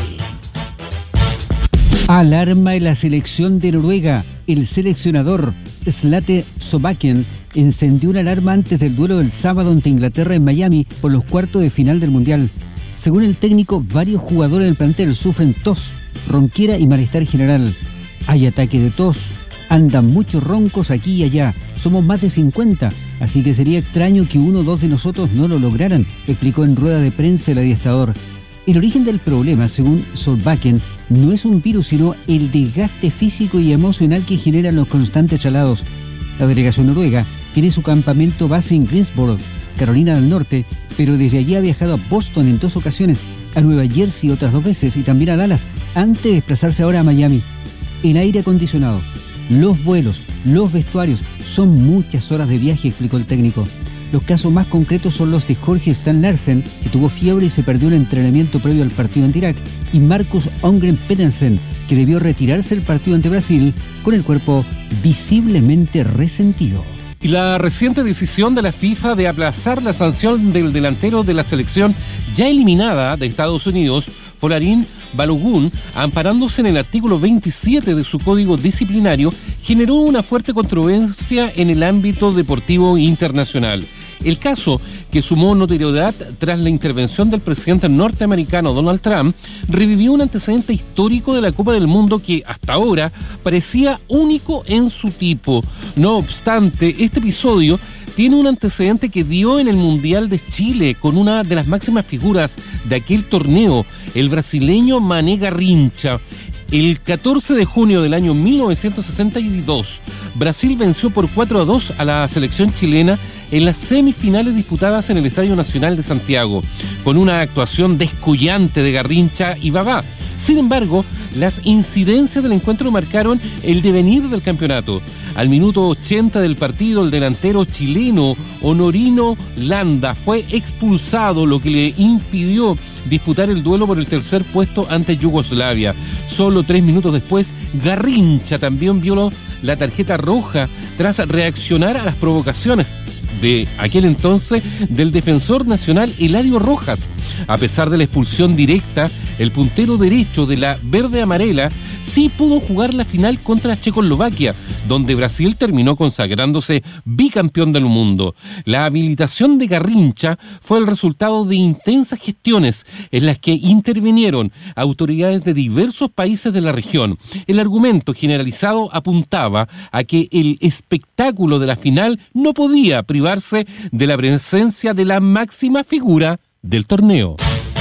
Alarma en la selección de Noruega. El seleccionador Zlate Sobakken encendió una alarma antes del duelo del sábado ante Inglaterra en Miami por los cuartos de final del Mundial. Según el técnico, varios jugadores del plantel sufren tos, ronquera y malestar general. Hay ataque de tos, andan muchos roncos aquí y allá. Somos más de cincuenta, así que sería extraño que uno o dos de nosotros no lo lograran, explicó en rueda de prensa el adiestrador. El origen del problema, según Solbakken, no es un virus, sino el desgaste físico y emocional que generan los constantes traslados. La delegación noruega tiene su campamento base en Greensboro, Carolina del Norte, pero desde allí ha viajado a Boston en dos ocasiones, a Nueva Jersey otras dos veces y también a Dallas, antes de desplazarse ahora a Miami. El aire acondicionado, los vuelos, los vestuarios, son muchas horas de viaje, explicó el técnico. Los casos más concretos son los de Jorge Stan Larsen, que tuvo fiebre y se perdió el entrenamiento previo al partido ante Irak, y Marcus Ongren Pedersen, que debió retirarse del partido ante Brasil con el cuerpo visiblemente resentido. Y la reciente decisión de la FIFA de aplazar la sanción del delantero de la selección ya eliminada de Estados Unidos, Folarin Balogun, amparándose en el artículo veintisiete de su código disciplinario, generó una fuerte controversia en el ámbito deportivo internacional. El caso, que sumó notoriedad tras la intervención del presidente norteamericano Donald Trump, revivió un antecedente histórico de la Copa del Mundo que hasta ahora parecía único en su tipo. No obstante, este episodio tiene un antecedente que dio en el Mundial de Chile con una de las máximas figuras de aquel torneo, el brasileño Mané Garrincha. El catorce de junio del año mil novecientos sesenta y dos, Brasil venció por cuatro a dos a la selección chilena en las semifinales disputadas en el Estadio Nacional de Santiago, con una actuación descollante de Garrincha y Babá. Sin embargo, las incidencias del encuentro marcaron el devenir del campeonato. Al minuto ochenta del partido, el delantero chileno Honorino Landa fue expulsado, lo que le impidió disputar el duelo por el tercer puesto ante Yugoslavia. Solo tres minutos después, Garrincha también violó la tarjeta roja tras reaccionar a las provocaciones de aquel entonces del defensor nacional Eladio Rojas. A pesar de la expulsión directa, el puntero derecho de la verde amarela sí pudo jugar la final contra Checoslovaquia, donde Brasil terminó consagrándose bicampeón del mundo. La habilitación de Garrincha fue el resultado de intensas gestiones en las que intervinieron autoridades de diversos países de la región. El argumento generalizado apuntaba a que el espectáculo de la final no podía privarse de la presencia de la máxima figura del torneo.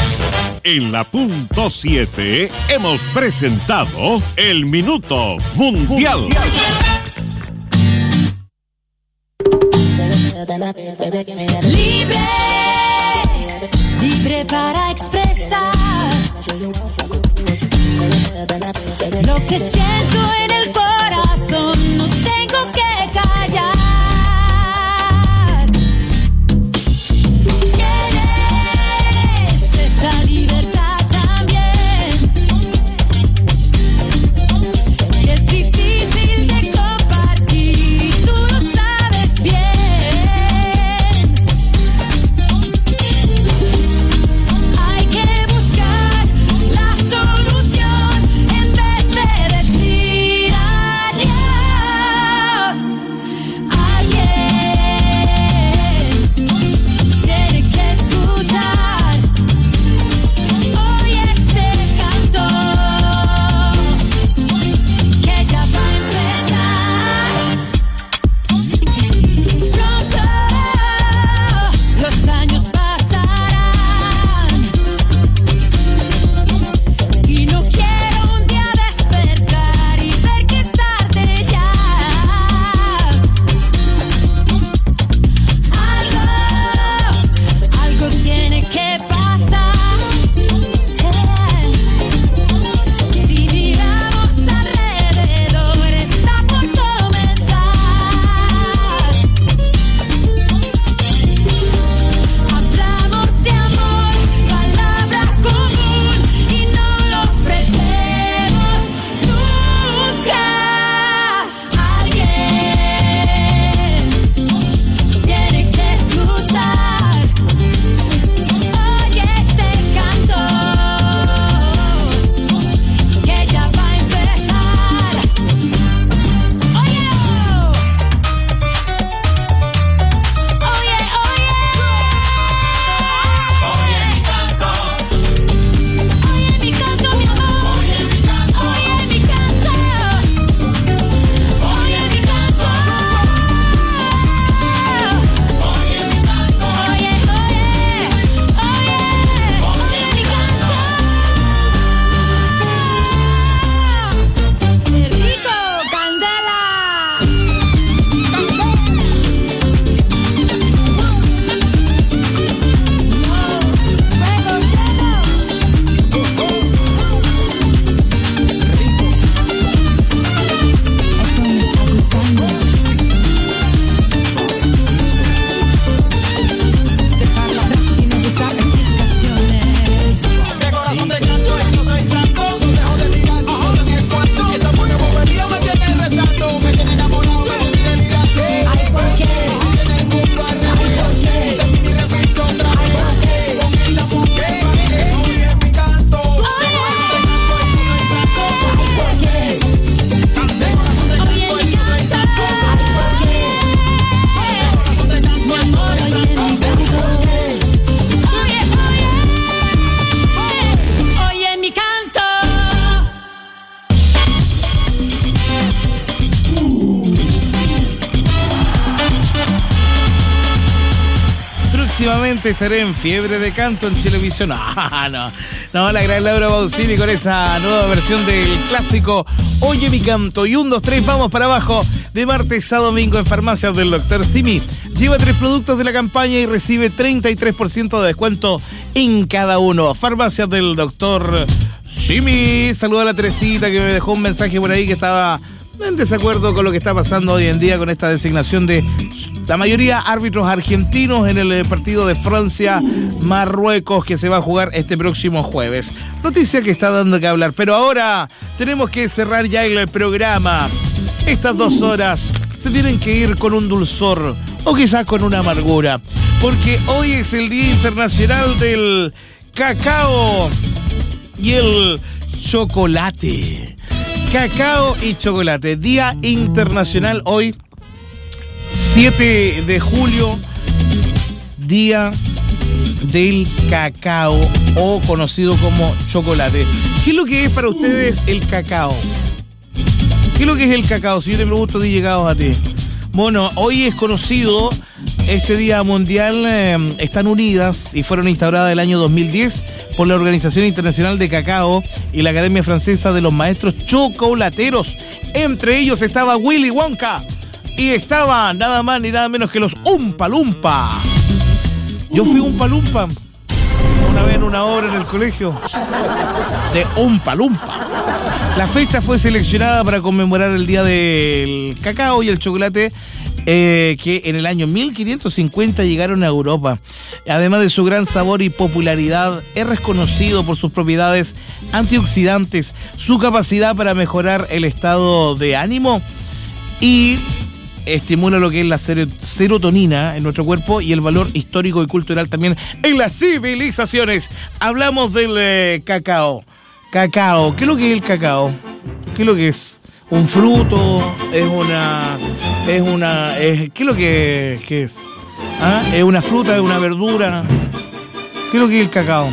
En la Punto siete hemos presentado el Minuto Mundial. Libre, libre para expresar lo que siento en el corazón, no tengo que callar. Tienes esa libertad también, y es difícil de compartir, tú lo sabes bien. Hay que buscar la solución en vez de decir próximamente estaré en Fiebre de Canto en Televisión. No, no, no, la gran Laura Pausini con esa nueva versión del clásico Oye mi canto. Y un, dos, tres, vamos para abajo. De martes a domingo en Farmacias del doctor Simi. Lleva tres productos de la campaña y recibe treinta y tres por ciento de descuento en cada uno. Farmacias del doctor Simi. Saluda a la Teresita que me dejó un mensaje por ahí que estaba en desacuerdo con lo que está pasando hoy en día con esta designación de la mayoría árbitros argentinos en el partido de Francia-Marruecos que se va a jugar este próximo jueves. Noticia que está dando que hablar, pero ahora tenemos que cerrar ya el programa. Estas dos horas se tienen que ir con un dulzor o quizás con una amargura, porque hoy es el Día Internacional del Cacao y el Chocolate. Cacao y chocolate. Día Internacional hoy, siete de julio, Día del Cacao o conocido como chocolate. ¿Qué es lo que es para ustedes el cacao? ¿Qué es lo que es el cacao? Si yo te pregunto, di llegados a ti. Bueno, hoy es conocido este Día Mundial, eh, están unidas y fueron instauradas el año dos mil diez por la Organización Internacional de Cacao y la Academia Francesa de los Maestros Chocolateros. Entre ellos estaba Willy Wonka y estaba nada más ni nada menos que los Oompa Loompa. Yo fui Oompa Loompa una vez en una obra en el colegio de Oompa Loompa. La fecha fue seleccionada para conmemorar el Día del Cacao y el Chocolate, eh, que en el año mil quinientos cincuenta llegaron a Europa. Además de su gran sabor y popularidad, es reconocido por sus propiedades antioxidantes, su capacidad para mejorar el estado de ánimo y estimula lo que es la serotonina en nuestro cuerpo y el valor histórico y cultural también en las civilizaciones. Hablamos del eh, cacao. Cacao, ¿qué es lo que es el cacao? ¿Qué es lo que es? ¿Un fruto? ¿Es una...? ¿Es una...? Es, ¿Qué es lo que, que es? ¿Ah? ¿Es una fruta? ¿Es una verdura? ¿Qué es lo que es el cacao?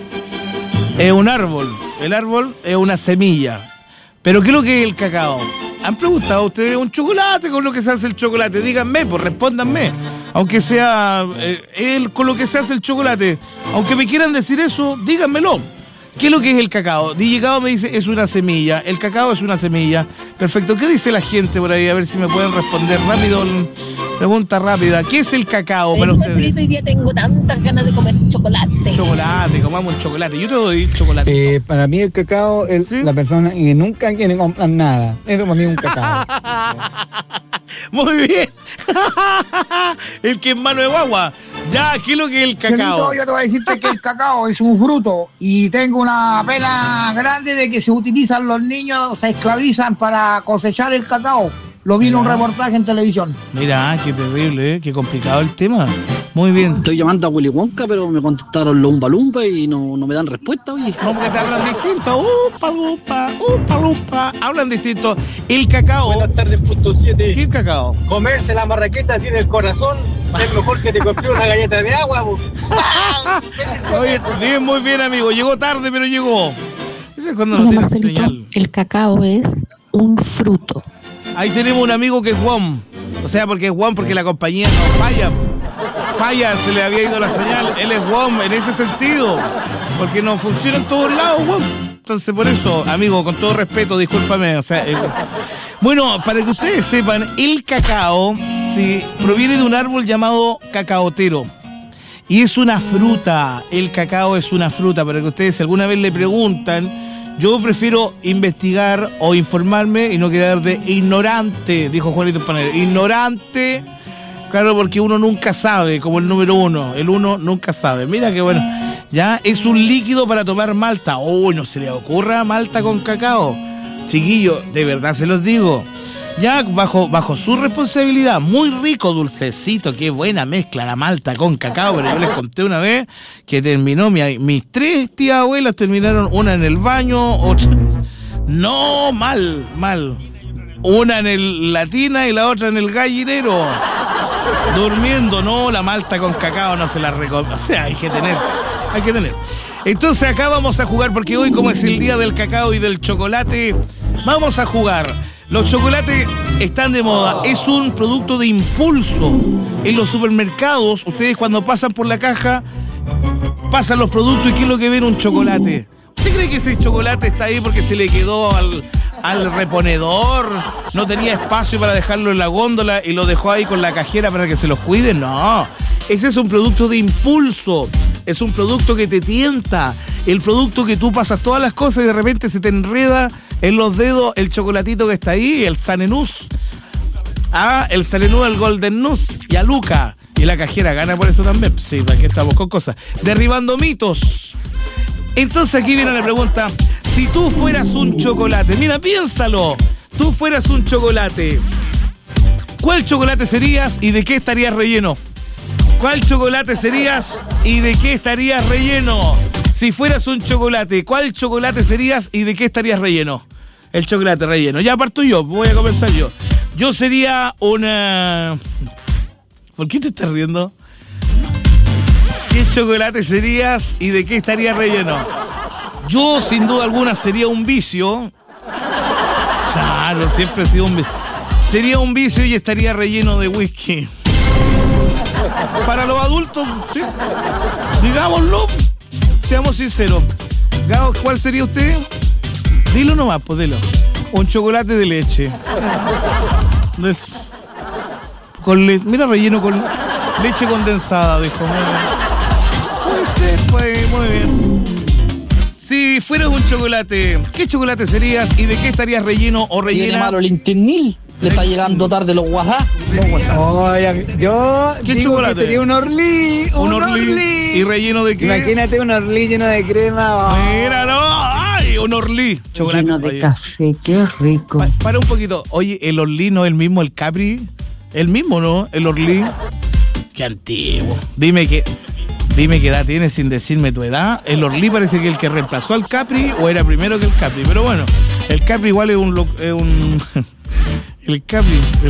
Es un árbol. El árbol es una semilla. ¿Pero qué es lo que es el cacao? ¿Han preguntado ustedes un chocolate con lo que se hace el chocolate? Díganme, pues respóndanme. Aunque sea eh, el, con lo que se hace el chocolate. Aunque me quieran decir eso, díganmelo. ¿Qué es lo que es el cacao? D J Cao me dice, es una semilla. El cacao es una semilla. Perfecto. ¿Qué dice la gente por ahí? A ver si me pueden responder rápido. Pregunta rápida. ¿Qué es el cacao para ustedes? Feliz, hoy día tengo tantas ganas de comer chocolate. Chocolate, comamos un chocolate. Yo te doy chocolate. Eh, para mí el cacao es ¿sí? La persona que nunca quiere comprar nada. Eso para mí es un cacao. Muy bien. El que es mano de guagua. Ya, ¿qué es lo que es el cacao? Chelito, yo te voy a decirte que el cacao es un fruto y tengo una pena grande de que se utilizan los niños, se esclavizan para cosechar el cacao. Lo vi en un reportaje en televisión. Mira, qué terrible, ¿eh? Qué complicado el tema. Muy bien. Estoy llamando a Willy Wonka, pero me contestaron los Oompa Loompa y no, no me dan respuesta, oye. No, porque te hablan distinto. Oompa Loompa, Oompa Loompa. Hablan distinto. El cacao. Buenas tardes, punto siete. ¿Qué cacao? Comerse la marraqueta así del corazón es mejor que te compré una galleta de agua, bo. Oye, bien, muy bien, amigo. Llegó tarde, pero llegó. Ese es cuando Hola, no tienes Marcelito. señal. El cacao es un fruto. Ahí tenemos un amigo que es Juan. O sea, porque es Juan, porque la compañía no falla. Falla, se le había ido la señal. Él es Juan en ese sentido. Porque no funciona en todos lados, Juan. Entonces, por eso, amigo, con todo respeto, discúlpame. O sea, eh, bueno, para que ustedes sepan, el cacao sí, proviene de un árbol llamado cacaotero. Y es una fruta. El cacao es una fruta. Para que ustedes, si alguna vez le preguntan, yo prefiero investigar o informarme y no quedar de ignorante, dijo Juanito Panel. Ignorante, claro, porque uno nunca sabe, como el número uno. El uno nunca sabe. Mira que bueno, ya es un líquido para tomar malta. Oh, no se le ocurra malta con cacao. Chiquillo, de verdad se los digo. Ya bajo, bajo su responsabilidad, muy rico, dulcecito, qué buena mezcla la malta con cacao, pero yo les conté una vez que terminó, mi, mis tres tías abuelas terminaron, una en el baño, otra, no, mal, mal, una en el latina y la otra en el gallinero, durmiendo, no, la malta con cacao no se la recomiendo, o sea, hay que tener, hay que tener. Entonces acá vamos a jugar, porque hoy como es el día del cacao y del chocolate, vamos a jugar. Los chocolates están de moda. Es un producto de impulso. En los supermercados, ustedes cuando pasan por la caja, pasan los productos y ¿qué es lo que ven? Un chocolate. ¿Usted cree que ese chocolate está ahí porque se le quedó al, al reponedor? ¿No tenía espacio para dejarlo en la góndola y lo dejó ahí con la cajera para que se los cuide? No. Ese es un producto de impulso. Es un producto que te tienta. El producto que tú pasas todas las cosas y de repente se te enreda en los dedos el chocolatito que está ahí, el Sanenús. Ah, el Sanenús, el Golden Nuss y a Luca. Y la cajera gana por eso también. Sí, para que estamos con cosas. Derribando mitos. Entonces aquí viene la pregunta. Si tú fueras un chocolate, mira, piénsalo. Tú fueras un chocolate, ¿cuál chocolate serías y de qué estarías relleno? ¿Cuál chocolate serías y de qué estarías relleno? Si fueras un chocolate, ¿cuál chocolate serías y de qué estarías relleno? El chocolate relleno. Ya parto yo, voy a comenzar yo. Yo sería una... ¿Por qué te estás riendo? ¿Qué chocolate serías y de qué estarías relleno? Yo, sin duda alguna, sería un vicio. Claro, siempre he sido un vicio. Sería un vicio y estaría relleno de whisky. Para los adultos, sí. Digámoslo. Seamos sinceros. Gao, ¿cuál sería usted? Dilo nomás, pues dilo. Un chocolate de leche. Es... Con le... Mira, relleno con leche condensada, dijo. Puede ser, pues, muy bien. Si fueras un chocolate, ¿qué chocolate serías y de qué estarías relleno o rellena? Tiene malo el Internil. Le está llegando tarde los WhatsApp. Oye, yo ¿qué digo chocolate? Que sería un Orly. Un, un Orly. Orly. ¿Y relleno de qué? Imagínate un Orly lleno de crema. Oh. Míralo. ¡Ay! Un Orly. Chocolate lleno de oye. café, qué rico. Pa- para un poquito. Oye, ¿el Orly no es el mismo, el Capri? El mismo, ¿no? El Orly. Qué antiguo. Dime que... Dime qué edad tienes sin decirme tu edad. El Orly parece que el que reemplazó al Capri o era primero que el Capri. Pero bueno, el Capri igual es un... Es un el Capri... El,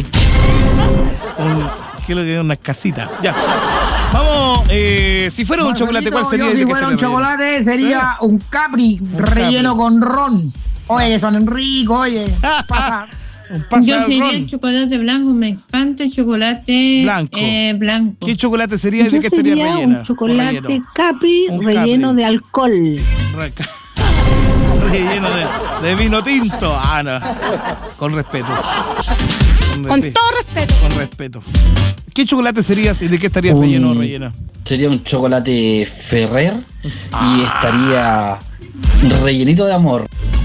un, ¿qué es lo que es? Una casita. Ya. Vamos, eh, si fuera un chocolate, ¿cuál sería? Yo, si fuera un chocolate, relleno? Sería un Capri un relleno Capri. Con ron. Oye, son ricos, oye. Pasa. Yo sería el chocolate blanco, me encanta el chocolate blanco. Eh, blanco. ¿Qué chocolate sería y de qué estaría relleno? Un chocolate relleno. Capri un relleno Capri. De alcohol. Reca- relleno de, de vino tinto. Ah, no. Con respeto. Con, con respeto. todo respeto. Con respeto. ¿Qué chocolate serías y de qué estarías un, relleno o rellena? Sería un chocolate Ferrer ah. y estaría rellenito de amor.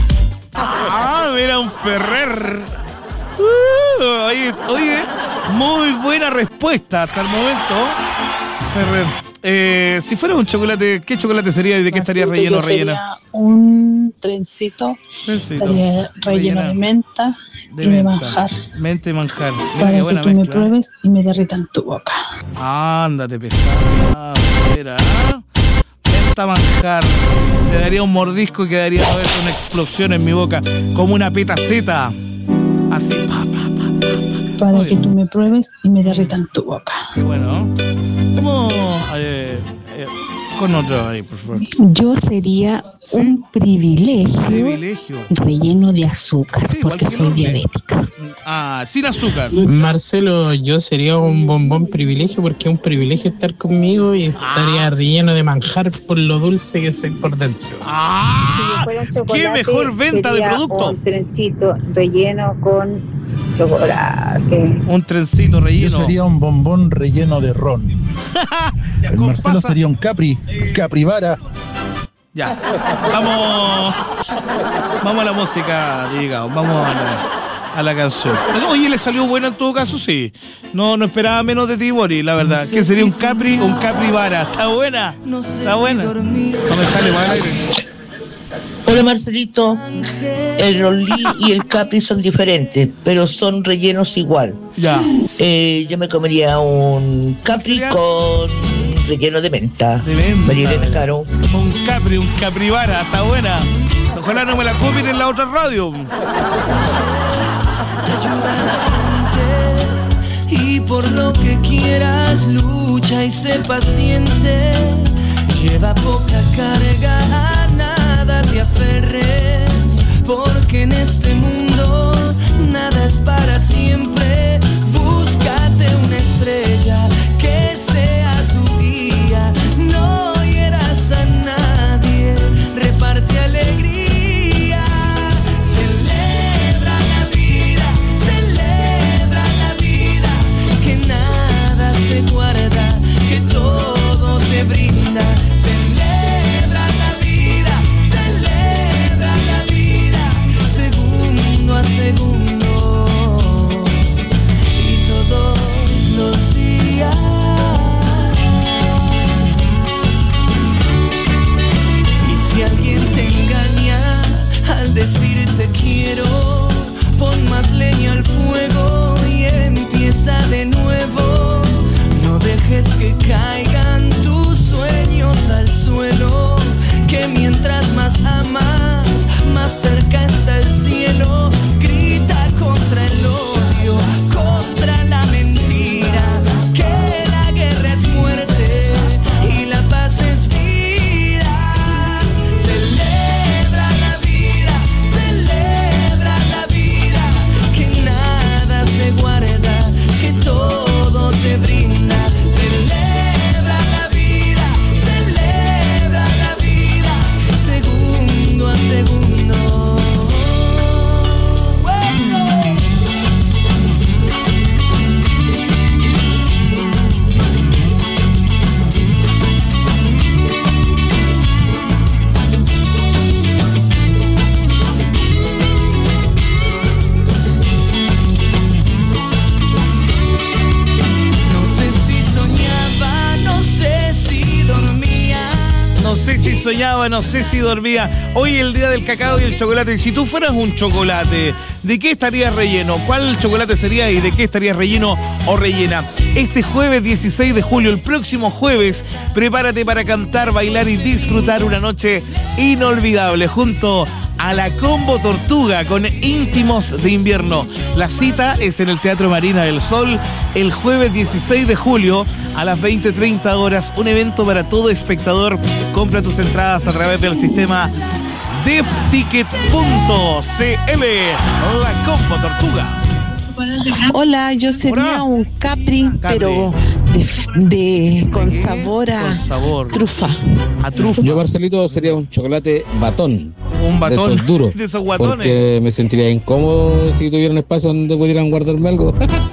Ah, mira, un Ferrer. Uh, oye, oye, muy buena respuesta hasta el momento. Ferrer. Eh, si fuera un chocolate, ¿qué chocolate sería y de qué estaría relleno o rellena? Sería un trencito, trencito. Estaría relleno Rellena. de menta de y menta. de manjar. Menta y manjar. Mira, para que buena tú mezcla. me pruebes y me derritan tu boca. Ándate, pesada. Mira. Menta, manjar. Te daría un mordisco y quedaría a ver una explosión en mi boca. Como una petaceta. Así, pa, pa, pa, pa, pa. Para Muy que bien. tú me pruebes y me derritan tu boca. Bueno, ¿cómo? Eh, eh, con otro ahí, por favor. Yo sería ¿Sí? un privilegio, privilegio relleno de azúcar, sí, porque soy diabética. Ah, sin azúcar. Marcelo, yo sería un bombón privilegio porque es un privilegio estar conmigo y estaría ah. relleno de manjar por lo dulce que soy por dentro. ¡Ah! Si ¡qué mejor venta de producto! Un trencito relleno con chocolate. Un trencito relleno. Yo sería un bombón relleno de ron. El Marcelo pasa? sería un Capri, Caprivara. Ya, vamos, vamos a la música, digamos, vamos a la, a la canción. Oye, le salió bueno en todo caso, sí. No, no esperaba menos de ti, Boris, la verdad. No sé ¿Qué sería si un Capri, un Caprivara? ¿Está buena? No sé ¿Está buena? Si no me sale mal aire. Hola Marcelito, el Rolly y el Capri son diferentes, pero son rellenos igual. Ya. Eh, yo me comería un Capri con relleno de menta. De menta. María Caro. Un Capri, un Caprivara, está buena. Ojalá no me la copien en la otra radio. Y por lo que quieras lucha y sé paciente. Lleva poca carga, a nada te aferres, porque en este mundo nada soñaba, no sé si dormía. Hoy es el día del cacao y el chocolate. Si tú fueras un chocolate, ¿de qué estarías relleno? ¿Cuál chocolate sería y de qué estarías relleno o rellena? Este jueves dieciséis de julio, el próximo jueves, prepárate para cantar, bailar y disfrutar una noche inolvidable junto a la Combo Tortuga con Íntimos de Invierno. La cita es en el Teatro Marina del Sol el jueves dieciséis de julio a las veinte treinta horas. Un evento para todo espectador. Compra tus entradas a través del sistema defticket punto c l. La Combo Tortuga. Hola, yo sería un Capri, Capri. pero de, de con sabor a con sabor. trufa. A trufa. Yo, Marcelito, sería un chocolate batón. Un batón de esos duros. De esos guatones. Porque me sentiría incómodo si tuviera un espacio donde pudieran guardarme algo.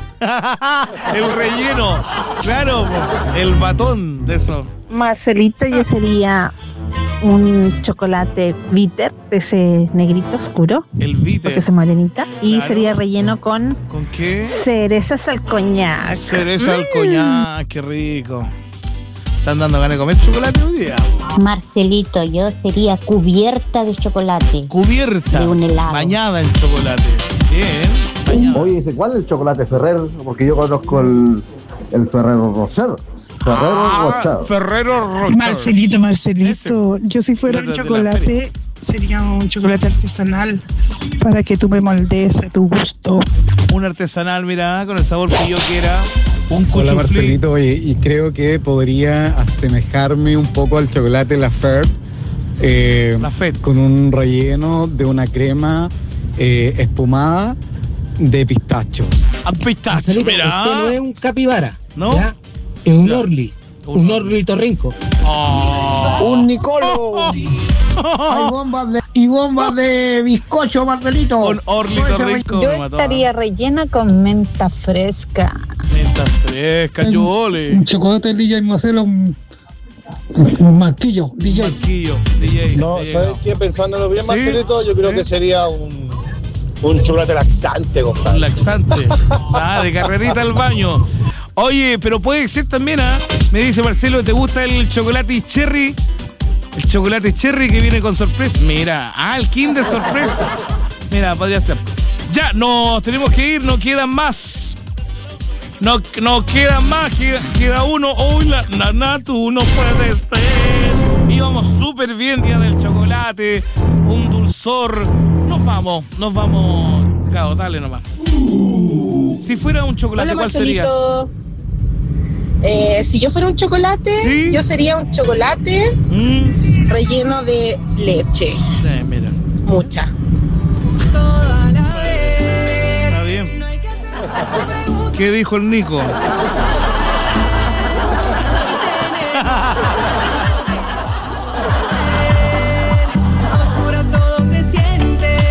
El relleno. Claro, el batón de eso. Marcelito, yo sería un chocolate bitter, de ese negrito oscuro. El bitter. Porque es morenita. Y claro. sería relleno con... ¿Con qué? Cerezas al coñac. Cereza mm. al coñac, qué rico. ¿Están dando ganas de comer chocolate hoy día? Marcelito, yo sería cubierta de chocolate. Cubierta. De un helado. Bañada en chocolate. Bien. Bañada. Oye, ¿cuál es el chocolate Ferrer? Porque yo conozco el, el Ferrero Rocher. Ferrero ah, Rocher. Ferrero Rocher. Marcelito, Marcelito, Ese. yo si fuera un chocolate, sería un chocolate artesanal para que tú me moldees a tu gusto. Un artesanal, mira, con el sabor que yo quiera. Un cuchuflí. Hola Marcelito, oye, y creo que podría asemejarme un poco al chocolate Laferte, eh, Lafette. con un relleno de una crema eh, espumada de pistacho. A pistacho, Marcelito, mira. Usted no es un capibara, ¿no? ¿ya? Es un Orly, un, un Orly Torrinco. Oh. Un Nicolo. Hay bombas de, y bombas de bizcocho, Marcelito. Un Orly Torrinco. Yo estaría rellena con menta fresca. Menta fresca, yo ole. Un chocolate D J Marcelo, un, un marquillo, D J. Marquillo, D J. No, D J, ¿sabes no. qué? Pensándolo bien, ¿Sí? Marcelito, yo creo ¿Sí? que sería un, un chocolate laxante, compadre. Un laxante. Ah, de carrerita al baño. Oye, pero puede ser también, ¿ah? ¿eh? Me dice Marcelo, ¿te gusta el chocolate cherry? El chocolate cherry que viene con sorpresa. Mira, ah, el Kinder sorpresa. Mira, podría ser. Ya, nos tenemos que ir, no quedan más. No, no quedan más, queda, queda uno. Uy, la nana, tú no puedes ser. Íbamos súper bien, día del chocolate, un dulzor. Nos vamos, nos vamos. Claro, dale nomás. Si fuera un chocolate, Hola, ¿cuál serías? Eh, si yo fuera un chocolate, ¿sí? Yo sería un chocolate mm. relleno de leche. Eh, mira. Mucha. Está bien. ¿Qué dijo el Nico?